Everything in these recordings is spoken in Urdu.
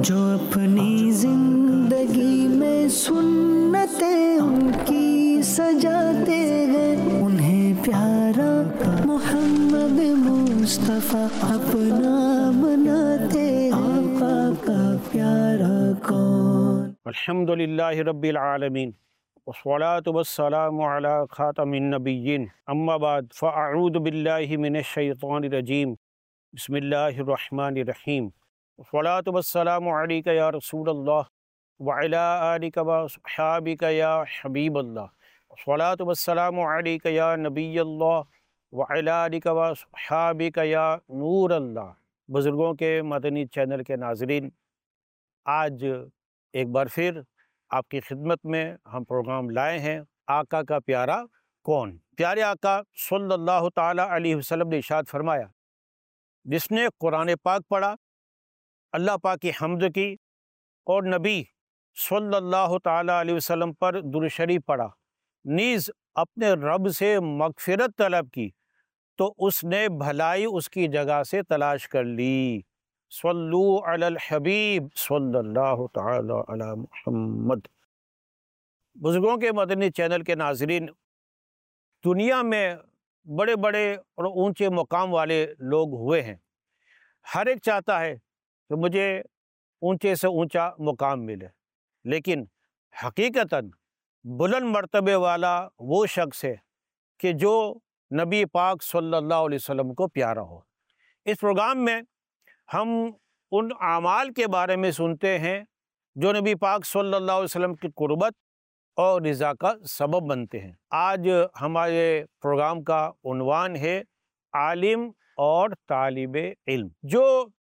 جو اپنی زندگی میں سنتیں ان کی سجاتے ہیں، انہیں پیارا محمد مصطفیٰ اپنا بناتے ہیں۔ آقا کا پیارا کون؟ الحمدللہ رب العالمین والصلاة والسلام علی خاتم النبیین، اما بعد فاعوذ باللہ من الشیطان الرجیم، بسم اللہ الرحمن الرحیم، والصلاة والسلام علیک یا رسول اللہ وعلی آلک وصحابک یا حبیب اللہ، والصلاة والسلام علیک یا نبی اللہ وعلی آلک وصحابک یا نور اللہ۔ بزرگوں کے مدنی چینل کے ناظرین، آج ایک بار پھر آپ کی خدمت میں ہم پروگرام لائے ہیں آقا کا پیارا کون؟ پیارے آقا صلی اللہ تعالیٰ علیہ وسلم نے ارشاد فرمایا، جس نے قرآن پاک پڑھا، اللہ پاک کی حمد کی اور نبی صلی اللہ تعالیٰ علیہ وسلم پر درود شریف پڑھا، نیز اپنے رب سے مغفرت طلب کی، تو اس نے بھلائی اس کی جگہ سے تلاش کر لی۔ صلو علی الحبیب صلی اللہ تعالی علی محمد۔ بزرگوں کے مدنی چینل کے ناظرین، دنیا میں بڑے بڑے اور اونچے مقام والے لوگ ہوئے ہیں۔ ہر ایک چاہتا ہے کہ مجھے اونچے سے اونچا مقام ملے، لیکن حقیقتاً بلند مرتبے والا وہ شخص ہے کہ جو نبی پاک صلی اللہ علیہ وسلم کو پیارا ہو۔ اس پروگرام میں ہم ان اعمال کے بارے میں سنتے ہیں جو نبی پاک صلی اللہ علیہ وسلم کی قربت اور رضا کا سبب بنتے ہیں۔ آج ہمارے پروگرام کا عنوان ہے عالم اور طالب علم۔ جو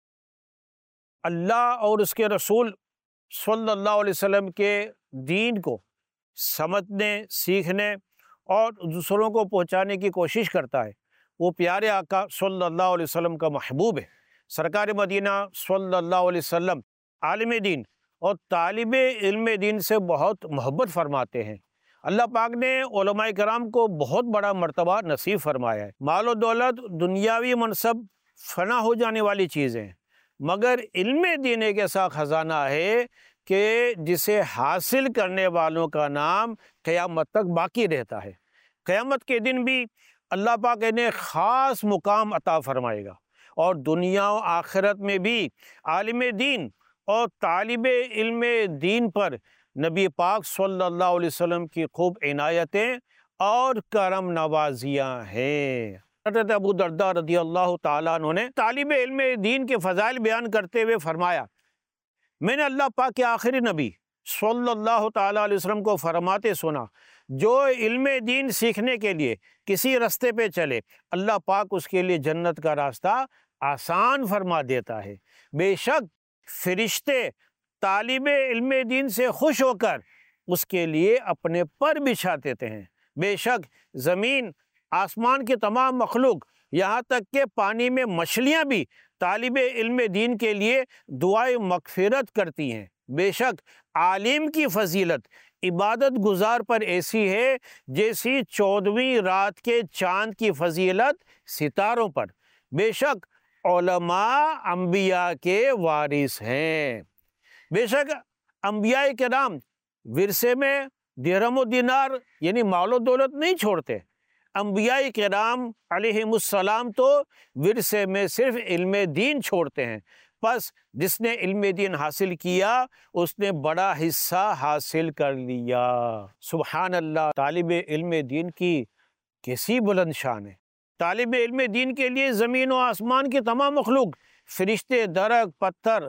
اللہ اور اس کے رسول صلی اللہ علیہ وسلم کے دین کو سمجھنے، سیکھنے اور دوسروں کو پہنچانے کی کوشش کرتا ہے، وہ پیارے آقا صلی اللہ علیہ وسلم کا محبوب ہے۔ سرکار مدینہ صلی اللہ علیہ وسلم عالم دین اور طالب علم دین سے بہت محبت فرماتے ہیں۔ اللہ پاک نے علماء کرام کو بہت بڑا مرتبہ نصیب فرمایا ہے۔ مال و دولت، دنیاوی منصب فنا ہو جانے والی چیزیں ہیں، مگر علم دین ایک ایسا خزانہ ہے کہ جسے حاصل کرنے والوں کا نام قیامت تک باقی رہتا ہے۔ قیامت کے دن بھی اللہ پاک انہیں خاص مقام عطا فرمائے گا، اور دنیا و آخرت میں بھی عالم دین اور طالب علم دین پر نبی پاک صلی اللہ علیہ وسلم کی خوب عنایتیں اور کرم نوازیاں ہیں۔ حضرت ابو درداء رضی اللہ تعالیٰ عنہ نے طالب علم دین کے فضائل بیان کرتے ہوئے فرمایا، میں نے اللہ پاک کے آخری نبی صلی اللہ تعالیٰ علیہ وسلم کو فرماتے سنا، جو علم دین سیکھنے کے لیے کسی رستے پہ چلے، اللہ پاک اس کے لیے جنت کا راستہ آسان فرما دیتا ہے۔ بے شک فرشتے طالب علم دین سے خوش ہو کر اس کے لیے اپنے پر بچھا دیتے ہیں۔ بے شک زمین، آسمان کی تمام مخلوق، یہاں تک کہ پانی میں مچھلیاں بھی طالب علم دین کے لیے دعائے مغفرت کرتی ہیں۔ بے شک عالم کی فضیلت عبادت گزار پر ایسی ہے جیسی 14ویں رات کے چاند کی فضیلت ستاروں پر۔ بے شک علماء انبیاء کے وارث ہیں۔ بے شک انبیاء کرام ورثے میں درہم و دینار یعنی مال و دولت نہیں چھوڑتے۔ انبیاء کرام علیہم السلام تو ورثے میں صرف علم دین چھوڑتے ہیں۔ پس جس نے علم دین حاصل کیا اس نے بڑا حصہ حاصل کر لیا۔ سبحان اللہ، طالب علم دین کی کیسی بلند شان ہے۔ طالب علم دین کے لیے زمین و آسمان کی تمام مخلوق، فرشتے، درخت، پتھر،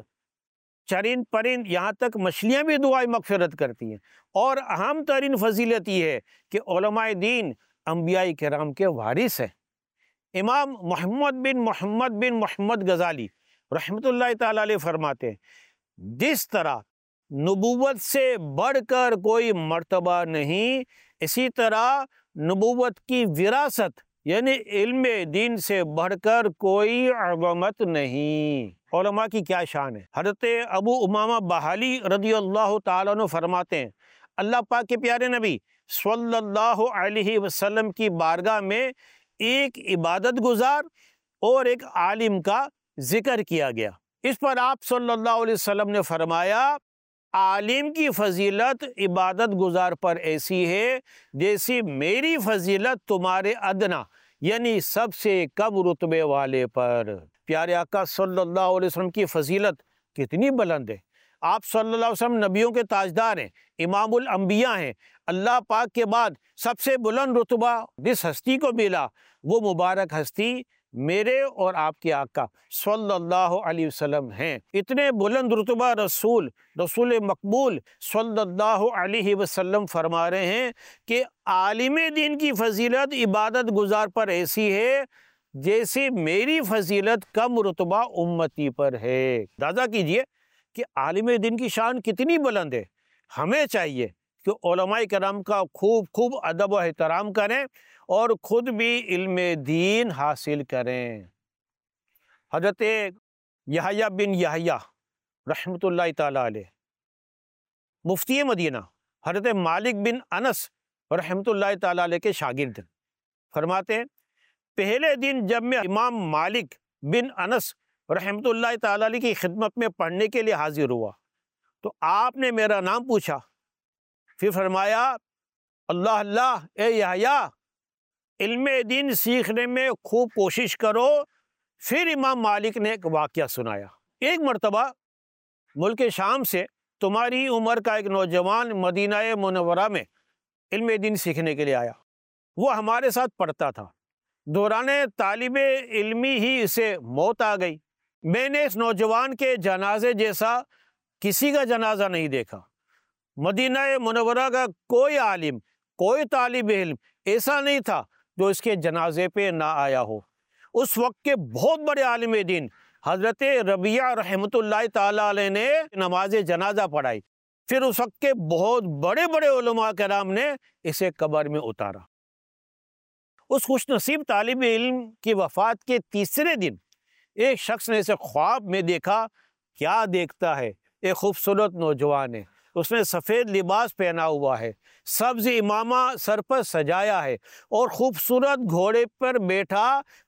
چرند پرند، یہاں تک مچھلیاں بھی دعائیں مغفرت کرتی ہیں۔ اور اہم ترین فضیلت یہ ہے کہ علماء دین انبیاء کرام کے وارث ہیں۔ امام محمد بن محمد غزالی رحمۃ اللہ تعالیٰ علیہ فرماتے ہیں، جس طرح نبوت سے بڑھ کر کوئی مرتبہ نہیں، اسی طرح نبوت کی وراثت یعنی علم دین سے بڑھ کر کوئی عظمت نہیں۔ علماء کی کیا شان ہے۔ حضرت ابو امامہ بہالی رضی اللہ تعالیٰ عنہ فرماتے ہیں، اللہ پاک کے پیارے نبی صلی اللہ علیہ وسلم کی بارگاہ میں ایک عبادت گزار اور ایک عالم کا ذکر کیا گیا۔ اس پر آپ صلی اللہ علیہ وسلم نے فرمایا عالم کی فضیلت عبادت گزار پر ایسی ہے جیسی میری فضیلت تمہارے ادنا یعنی سب سے کم رتبے والے پر۔ پیارے آقا صلی اللہ علیہ وسلم کی فضیلت کتنی بلند ہے۔ آپ صلی اللہ علیہ وسلم نبیوں کے تاجدار ہیں، امام الانبیاء ہیں۔ اللہ پاک کے بعد سب سے بلند رتبہ جس ہستی کو ملا وہ مبارک ہستی میرے اور آپ کے آقا صلی اللہ علیہ وسلم ہیں۔ اتنے بلند رتبہ رسول مقبول صلی اللہ علیہ وسلم فرما رہے ہیں کہ عالم دین کی فضیلت عبادت گزار پر ایسی ہے جیسے میری فضیلت کم رتبہ امتی پر ہے۔ اندازہ کیجئے کہ عالم دین کی شان کتنی بلند ہے۔ ہمیں چاہیے کہ علماء کرام کا خوب ادب و احترام کریں اور خود بھی علم دین حاصل کریں۔ حضرت یحییٰ بن یحییٰ رحمۃ اللہ تعالیٰ علیہ مفتی مدینہ حضرت مالک بن انس رحمۃ اللہ تعالیٰ علیہ کے شاگرد فرماتے ہیں پہلے دن جب میں امام مالک بن انس رحمۃ اللہ تعالیٰ علیہ کی خدمت میں پڑھنے کے لیے حاضر ہوا تو آپ نے میرا نام پوچھا، پھر فرمایا اللہ اللہ اے یحییٰ علم دین سیکھنے میں خوب کوشش کرو۔ پھر امام مالک نے ایک واقعہ سنایا۔ ایک مرتبہ ملک شام سے تمہاری عمر کا ایک نوجوان مدینہ منورہ میں علم دین سیکھنے کے لیے آیا۔ وہ ہمارے ساتھ پڑھتا تھا، دوران طالب علمی ہی اسے موت آ گئی۔ میں نے اس نوجوان کے جنازے جیسا کسی کا جنازہ نہیں دیکھا۔ مدینہ منورہ کا کوئی عالم، کوئی طالب علم ایسا نہیں تھا جو اس کے جنازے پہ نہ آیا ہو۔ اس وقت کے بہت بڑے عالم دین حضرت ربیعہ رحمۃ اللہ تعالیٰ علیہ نے نماز جنازہ پڑھائی، پھر اس وقت کے بہت بڑے بڑے علماء کرام نے اسے قبر میں اتارا۔ اس خوش نصیب طالب علم کی وفات کے تیسرے دن ایک شخص نے اسے خواب میں دیکھا۔ کیا دیکھتا ہے؟ ایک خوبصورت نوجوان ہے، اس نے سفید لباس پہنا ہوا ہے، سبز امامہ سر پر سجایا ہے اور خوبصورت گھوڑے پر بیٹھا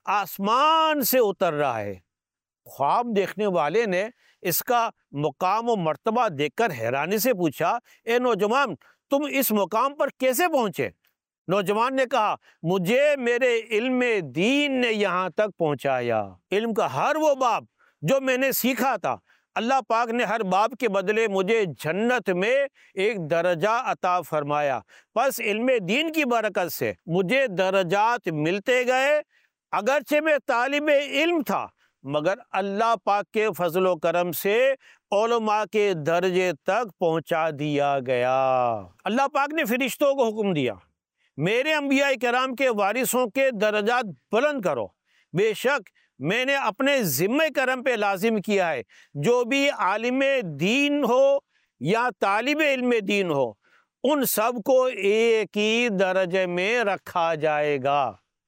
آسمان سے اتر رہا ہے۔ خواب دیکھنے والے نے اس کا مقام و مرتبہ دیکھ کر حیرانی سے پوچھا اے نوجوان تم اس مقام پر کیسے پہنچے؟ نوجوان نے کہا مجھے میرے علم دین نے یہاں تک پہنچایا۔ علم کا ہر وہ باب جو میں نے سیکھا تھا اللہ پاک نے ہر باب کے بدلے مجھے جنت میں ایک درجہ عطا فرمایا۔ پس علم دین کی برکت سے مجھے درجات ملتے گئے، اگرچہ میں طالب علم تھا مگر اللہ پاک کے فضل و کرم سے علماء کے درجے تک پہنچا دیا گیا۔ اللہ پاک نے فرشتوں کو حکم دیا میرے انبیاء کرام کے وارثوں کے درجات بلند کرو۔ بے شک میں نے اپنے ذمہ کرم پہ لازم کیا ہے جو بھی عالم دین ہو یا طالب علم دین ہو ان سب کو ایک ہی درجے میں رکھا جائے گا۔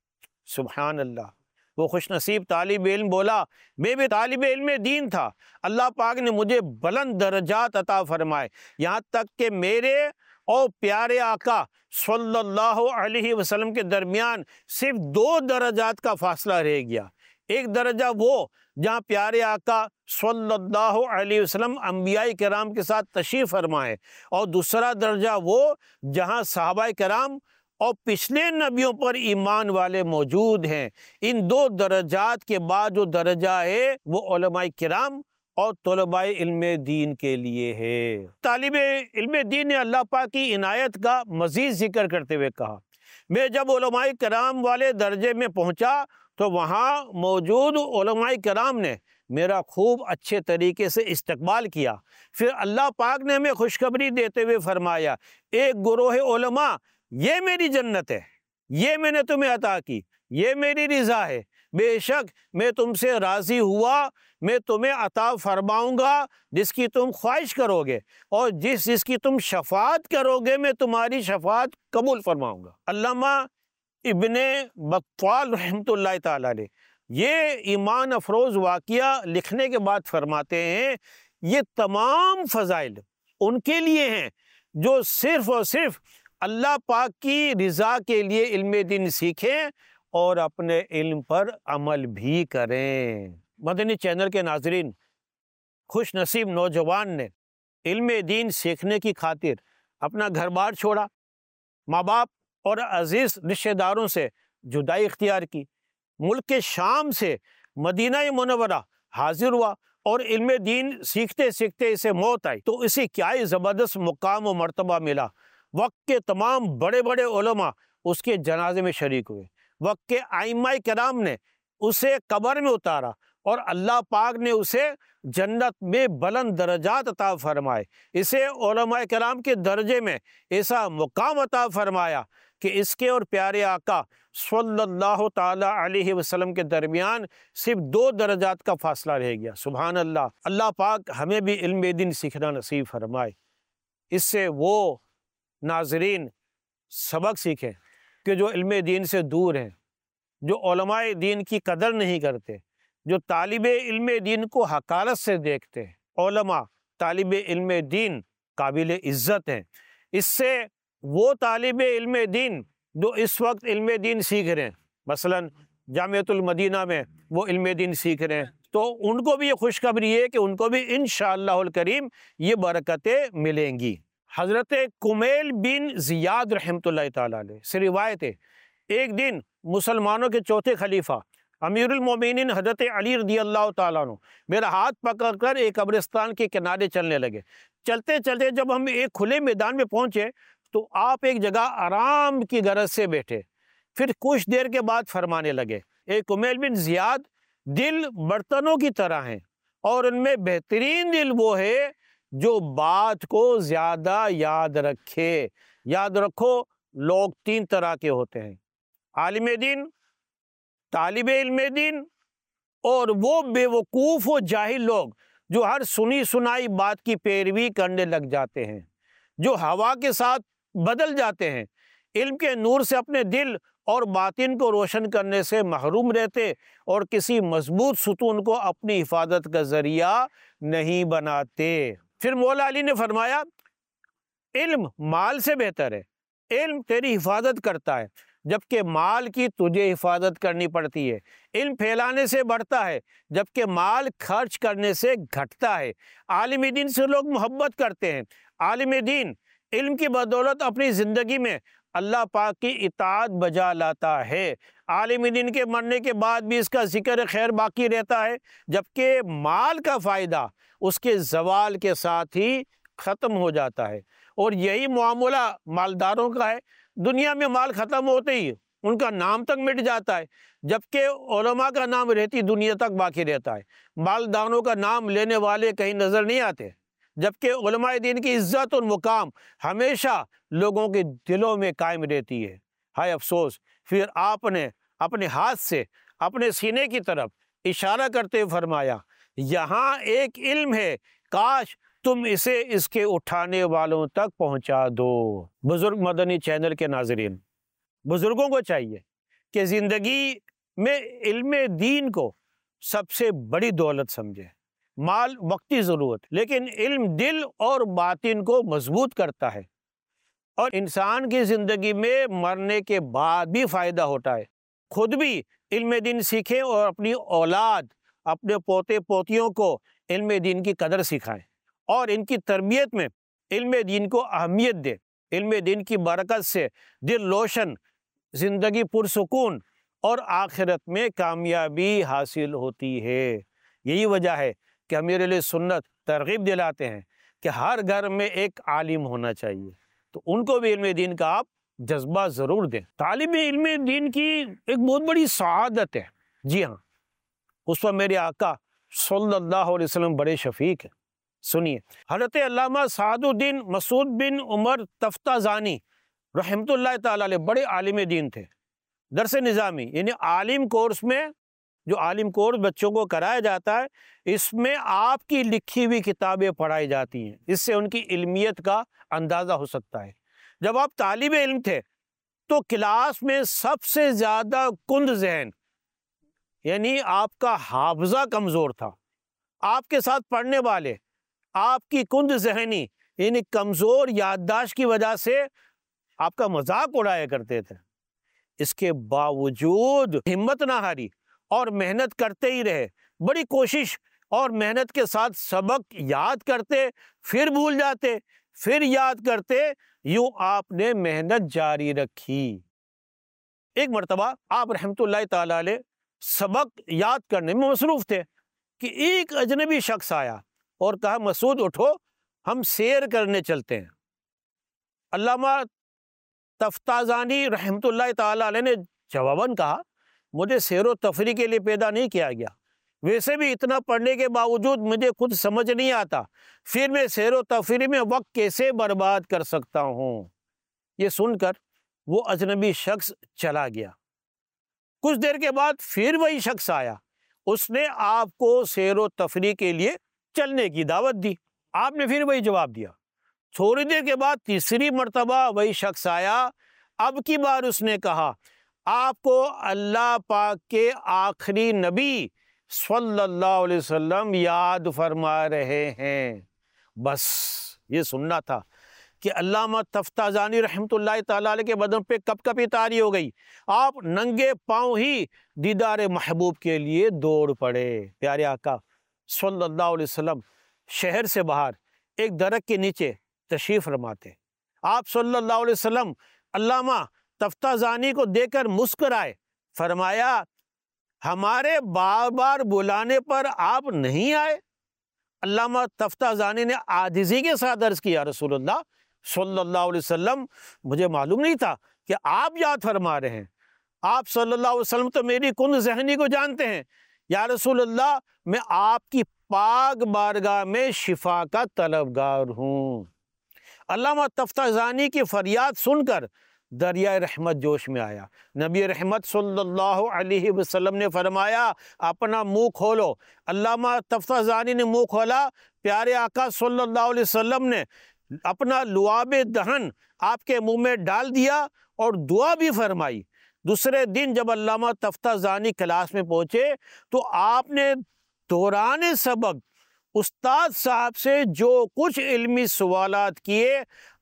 سبحان اللہ۔ وہ خوش نصیب طالب علم بولا میں بھی طالب علم دین تھا، اللہ پاک نے مجھے بلند درجات عطا فرمائے، یہاں تک کہ میرے اور پیارے آقا صلی اللہ علیہ وسلم کے درمیان صرف 2 درجات کا فاصلہ رہ گیا۔ ایک درجہ وہ جہاں پیارے آقا صلی اللہ علیہ وسلم انبیاء کرام کے ساتھ تشریف فرما ہے، اور دوسرا درجہ وہ جہاں صحابہ کرام اور پچھلے نبیوں پر ایمان والے موجود ہیں۔ ان 2 درجات کے بعد جو درجہ ہے وہ علماء کرام اور طلباء علم دین کے لیے ہے۔ طالب علم دین نے اللہ پاک کی عنایت کا مزید ذکر کرتے ہوئے کہا میں جب علماء کرام والے درجے میں پہنچا تو وہاں موجود علماء کرام نے میرا خوب اچھے طریقے سے استقبال کیا۔ پھر اللہ پاک نے ہمیں خوشخبری دیتے ہوئے فرمایا ایک گروہ علماء یہ میری جنت ہے، یہ میں نے تمہیں عطا کی، یہ میری رضا ہے، بے شک میں تم سے راضی ہوا، میں تمہیں عطا فرماؤں گا جس کی تم خواہش کرو گے، اور جس کی تم شفاعت کرو گے میں تمہاری شفاعت قبول فرماؤں گا۔ علامہ ابن بطال رحمۃ اللہ تعالیٰ علیہ یہ ایمان افروز واقعہ لکھنے کے بعد فرماتے ہیں یہ تمام فضائل ان کے لیے ہیں جو صرف اور صرف اللہ پاک کی رضا کے لیے علم دین سیکھیں اور اپنے علم پر عمل بھی کریں۔ مدنی چینل کے ناظرین، خوش نصیب نوجوان نے علم دین سیکھنے کی خاطر اپنا گھر بار چھوڑا، ماں باپ اور عزیز رشتہ داروں سے جدائی اختیار کی، ملک کے شام سے مدینہ منورہ حاضر ہوا اور علم دین سیکھتے سیکھتے اسے موت آئی تو اسے کیا ہی زبردست مقام و مرتبہ ملا۔ وقت کے تمام بڑے بڑے علماء اس کے جنازے میں شریک ہوئے، وقت کے ائمہ کرام نے اسے قبر میں اتارا اور اللہ پاک نے اسے جنت میں بلند درجات عطا فرمائے، اسے علماء کرام کے درجے میں ایسا مقام عطا فرمایا کہ اس کے اور پیارے آقا صلی اللہ تعالی علیہ وسلم کے درمیان صرف 2 درجات کا فاصلہ رہ گیا۔ سبحان اللہ۔ اللہ پاک ہمیں بھی علم دین سیکھنا نصیب فرمائے۔ اس سے وہ ناظرین سبق سیکھیں کہ جو علم دین سے دور ہیں، جو علماء دین کی قدر نہیں کرتے، جو طالب علم دین کو حقارت سے دیکھتے ہیں۔ علماء طالب علم دین قابل عزت ہیں۔ اس سے وہ طالب علم دین جو اس وقت علم دین سیکھ رہے ہیں، مثلا جامعۃ المدینہ میں وہ علم دین سیکھ رہے ہیں، تو ان کو بھی یہ خوشخبری ہے کہ ان کو بھی انشاءاللہ الکریم یہ برکتیں ملیں گی۔ حضرت کمیل بن زیاد رحمۃ اللہ تعالیٰ علیہ سے روایت ہے، ایک دن مسلمانوں کے چوتھے خلیفہ امیر المومنین حضرت علی رضی اللہ تعالیٰ عنہ میرا ہاتھ پکڑ کر ایک قبرستان کے کنارے چلنے لگے۔ چلتے چلتے جب ہم ایک کھلے میدان میں پہنچے تو آپ ایک جگہ آرام کی غرض سے بیٹھے، پھر کچھ دیر کے بعد فرمانے لگے، اے کمیل بن زیاد، دل برتنوں کی طرح ہیں اور ان میں بہترین دل وہ ہے جو بات کو زیادہ یاد رکھے۔ یاد رکھو، لوگ 3 طرح کے ہوتے ہیں، عالم دین، طالب علم دین اور وہ بے وقوف و جاہل لوگ جو ہر سنی سنائی بات کی پیروی کرنے لگ جاتے ہیں، جو ہوا کے ساتھ بدل جاتے ہیں، علم کے نور سے اپنے دل اور باطن کو روشن کرنے سے محروم رہتے اور کسی مضبوط ستون کو اپنی حفاظت کا ذریعہ نہیں بناتے۔ پھر مولا علی نے فرمایا، علم مال سے بہتر ہے، علم تیری حفاظت کرتا ہے جبکہ مال کی تجھے حفاظت کرنی پڑتی ہے، علم پھیلانے سے بڑھتا ہے جبکہ مال خرچ کرنے سے گھٹتا ہے۔ عالم دین سے لوگ محبت کرتے ہیں، عالم دین علم کی بدولت اپنی زندگی میں اللہ پاک کی اطاعت بجا لاتا ہے، عالم دین کے مرنے کے بعد بھی اس کا ذکر خیر باقی رہتا ہے جبکہ مال کا فائدہ اس کے زوال کے ساتھ ہی ختم ہو جاتا ہے۔ اور یہی معاملہ مالداروں کا ہے، دنیا میں مال ختم ہوتے ہی ان کا نام تک مٹ جاتا ہے جبکہ علماء کا نام رہتی دنیا تک باقی رہتا ہے۔ مالداروں کا نام لینے والے کہیں نظر نہیں آتے جبکہ علماء دین کی عزت اور مقام ہمیشہ لوگوں کے دلوں میں قائم رہتی ہے۔ ہائے افسوس، پھر آپ نے اپنے ہاتھ سے اپنے سینے کی طرف اشارہ کرتے فرمایا، یہاں ایک علم ہے، کاش تم اسے اس کے اٹھانے والوں تک پہنچا دو۔ بزرگ مدنی چینل کے ناظرین، بزرگوں کو چاہیے کہ زندگی میں علم دین کو سب سے بڑی دولت سمجھے۔ مال وقتی ضرورت، لیکن علم دل اور باطن کو مضبوط کرتا ہے اور انسان کی زندگی میں مرنے کے بعد بھی فائدہ ہوتا ہے۔ خود بھی علم دین سیکھیں اور اپنی اولاد، اپنے پوتے پوتیوں کو علم دین کی قدر سکھائیں اور ان کی تربیت میں علم دین کو اہمیت دیں۔ علم دین کی برکت سے دل روشن، زندگی پرسکون اور آخرت میں کامیابی حاصل ہوتی ہے۔ یہی وجہ ہے کہ امیر علیہ سنت ترغیب دلاتے ہیں کہ ہر گھر میں ایک عالم ہونا چاہیے، تو ان کو بھی علم دین کا آپ جذبہ ضرور دیں۔ طالب علم دین کی ایک بہت بڑی سعادت ہے، جی ہاں، اس پر میرے آقا صلی اللہ علیہ وسلم بڑے شفیق ہیں۔ سنیے، حضرت علامہ سعد الدین مسعود بن عمر تفتازانی رحمۃ اللہ تعالی علیہ بڑے عالم دین تھے۔ درس نظامی یعنی عالم کورس میں، جو عالم کورس بچوں کو کرایا جاتا ہے، اس میں آپ کی لکھی ہوئی کتابیں پڑھائی جاتی ہیں، اس سے ان کی علمیت کا اندازہ ہو سکتا ہے۔ جب آپ طالب علم تھے تو کلاس میں سب سے زیادہ کند ذہن، یعنی آپ کا حافظہ کمزور تھا، آپ کے ساتھ پڑھنے والے آپ کی کند ذہنی یعنی کمزور یادداشت کی وجہ سے آپ کا مذاق اڑایا کرتے تھے۔ اس کے باوجود ہمت نہ ہاری اور محنت کرتے ہی رہے، بڑی کوشش اور محنت کے ساتھ سبق یاد کرتے، پھر بھول جاتے، پھر یاد کرتے، یوں آپ نے محنت جاری رکھی۔ ایک مرتبہ آپ رحمۃ اللہ تعالی علیہ سبق یاد کرنے میں مصروف تھے کہ ایک اجنبی شخص آیا اور کہا مسعود اٹھو ہم سیر کرنے چلتے ہیں۔ علامہ تفتازانی رحمۃ اللہ تعالی علیہ نے جواباً کہا مجھے سیر و تفریح کے لیے پیدا نہیں کیا گیا، ویسے بھی اتنا پڑھنے کے باوجود مجھے خود سمجھ نہیں آتا، پھر میں سیر و تفریح میں وقت کیسے برباد کر سکتا ہوں۔ یہ سن کر وہ اجنبی شخص چلا گیا۔ کچھ دیر کے بعد پھر وہی شخص آیا، اس نے آپ کو سیر و تفریح کے لیے چلنے کی دعوت دی، آپ نے پھر وہی جواب دیا۔ تھوڑی دیر کے بعد تیسری مرتبہ وہی شخص آیا، اب کی بار اس نے کہا آپ کو اللہ پاک کے آخری نبی صلی اللہ علیہ وسلم یاد فرما رہے ہیں۔ بس یہ سننا تھا کہ علامہ تفتازانی رحمۃ اللہ تعالیٰ علیہ کے بدن پہ کپ کپی طاری ہو گئی، آپ ننگے پاؤں ہی دیدار محبوب کے لیے دوڑ پڑے۔ پیارے آقا صلی اللہ علیہ وسلم شہر سے باہر ایک درخت کے نیچے تشریف فرماتے، آپ صلی اللہ علیہ وسلم علامہ تفتازانی کو دیکھ کر مسکرائے، فرمایا ہمارے بار بار بلانے پر آپ نہیں آئے؟ علامہ تفتازانی نے عاجزی کے ساتھ عرض کیا رسول اللہ صلی اللہ علیہ وسلم مجھے معلوم نہیں تھا کہ آپ یاد فرما رہے ہیں، آپ صلی اللہ علیہ وسلم تو میری کن ذہنی کو جانتے ہیں، یا رسول اللہ میں آپ کی پاک بارگاہ میں شفا کا طلبگار ہوں۔ علامہ تفتازانی کی فریاد سن کر دریائے رحمت جوش میں آیا، نبی رحمت صلی اللہ علیہ وسلم نے فرمایا اپنا منہ کھولو۔ علامہ تفتازانی نے منہ کھولا، پیارے آقا صلی اللہ علیہ وسلم نے اپنا لعاب دہن آپ کے منہ میں ڈال دیا اور دعا بھی فرمائی۔ دوسرے دن جب علامہ تفتازانی کلاس میں پہنچے تو آپ نے دوران سبق استاد صاحب سے جو کچھ علمی سوالات کیے،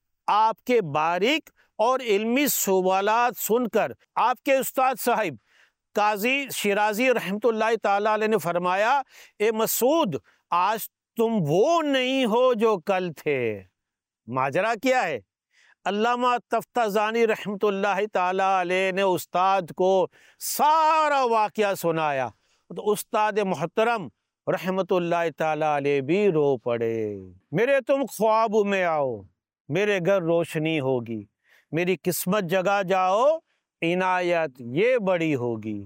آپ کے باریک اور علمی سوالات سن کر آپ کے استاد صاحب قاضی شیرازی رحمۃ اللہ تعالی علیہ نے فرمایا اے مسعود آج تم وہ نہیں ہو جو کل تھے۔ ماجرا کیا ہے؟ علامہ تفتازانی رحمۃ اللہ تعالی علیہ نے استاد کو سارا واقعہ سنایا تو استاد محترم رحمۃ اللہ تعالی علیہ بھی رو پڑے۔ میرے تم خواب میں آؤ، میرے گھر روشنی ہوگی، میری قسمت جگا جاؤ، عنایت یہ بڑی ہوگی۔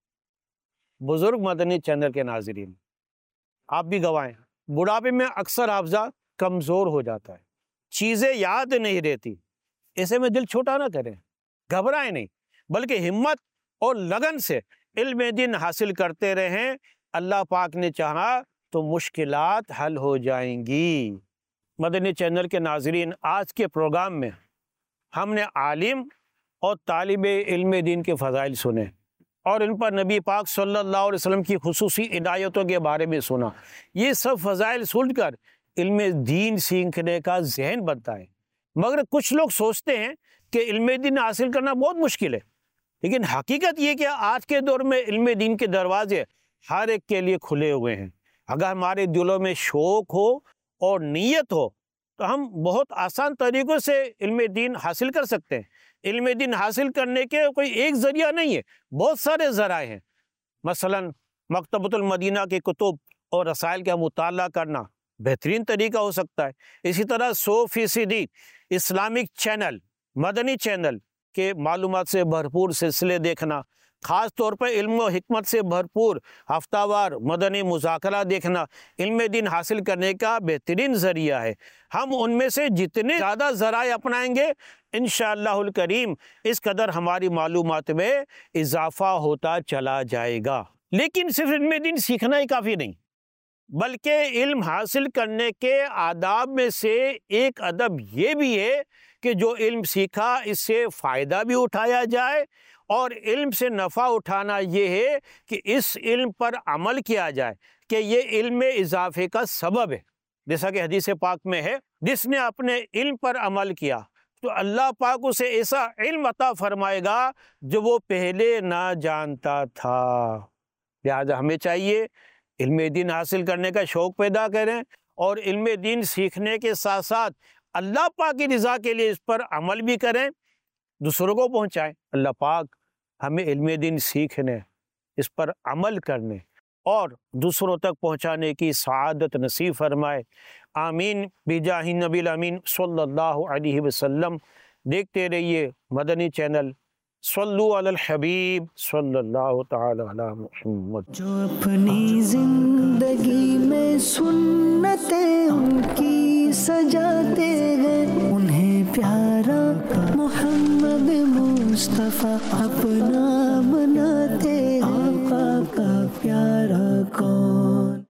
بزرگ مدنی چینل کے ناظرین، آپ بھی گواہیں، بڑھاپے میں اکثر حافظہ کمزور ہو جاتا ہے، چیزیں یاد نہیں رہتی، ایسے میں دل چھوٹا نہ کریں، گھبرائیں نہیں، بلکہ ہمت اور لگن سے علم دین حاصل کرتے رہیں، اللہ پاک نے چاہا تو مشکلات حل ہو جائیں گی۔ مدنی چینل کے ناظرین، آج کے پروگرام میں ہم نے عالم اور طالب علم دین کے فضائل سنے اور ان پر نبی پاک صلی اللہ علیہ وسلم کی خصوصی عنایتوں کے بارے میں سنا۔ یہ سب فضائل سن کر علم دین سیکھنے کا ذہن بنتا ہے، مگر کچھ لوگ سوچتے ہیں کہ علم دین حاصل کرنا بہت مشکل ہے، لیکن حقیقت یہ کہ آج کے دور میں علم دین کے دروازے ہر ایک کے لیے کھلے ہوئے ہیں۔ اگر ہمارے دلوں میں شوق ہو اور نیت ہو تو ہم بہت آسان طریقوں سے علم دین حاصل کر سکتے ہیں۔ علم دین حاصل کرنے کے کوئی ایک ذریعہ نہیں ہے، بہت سارے ذرائع ہیں۔ مثلا مکتبۃ المدینہ کی کتب اور رسائل کا مطالعہ کرنا بہترین طریقہ ہو سکتا ہے۔ اسی طرح 100% اسلامک چینل، مدنی چینل کے معلومات سے بھرپور سلسلے دیکھنا، خاص طور پر علم و حکمت سے بھرپور ہفتہ وار مدنی مذاکرہ دیکھنا علم دین حاصل کرنے کا بہترین ذریعہ ہے۔ ہم ان میں سے جتنے زیادہ ذرائع اپنائیں گے انشاءاللہ الکریم اس قدر ہماری معلومات میں اضافہ ہوتا چلا جائے گا۔ لیکن صرف علم دین سیکھنا ہی کافی نہیں، بلکہ علم حاصل کرنے کے آداب میں سے ایک ادب یہ بھی ہے کہ جو علم سیکھا اس سے فائدہ بھی اٹھایا جائے، اور علم سے نفع اٹھانا یہ ہے کہ اس علم پر عمل کیا جائے کہ یہ علم میں اضافے کا سبب ہے۔ جیسا کہ حدیث پاک میں ہے جس نے اپنے علم پر عمل کیا تو اللہ پاک اسے ایسا علم عطا فرمائے گا جو وہ پہلے نہ جانتا تھا۔ لہٰذا ہمیں چاہیے علم دین حاصل کرنے کا شوق پیدا کریں اور علم دین سیکھنے کے ساتھ ساتھ اللہ پاک کی رضا کے لیے اس پر عمل بھی کریں، دوسروں کو پہنچائیں۔ اللہ پاک ہمیں علم دین سیکھنے، اس پر عمل کرنے اور دوسروں تک پہنچانے کی سعادت نصیب فرمائے، آمین بجاہ نبی الامین صلی اللہ علیہ وسلم۔ دیکھتے رہیے مدنی چینل، صلو علی الحبیب صلی اللہ تعالی علی محمد۔ جو اپنی زندگی میں سنتیں ان کی سجاتے ہیں، انہیں پیارا محمد مصطفیٰ اپنا بناتے ہیں۔ آقا کا پیارا کون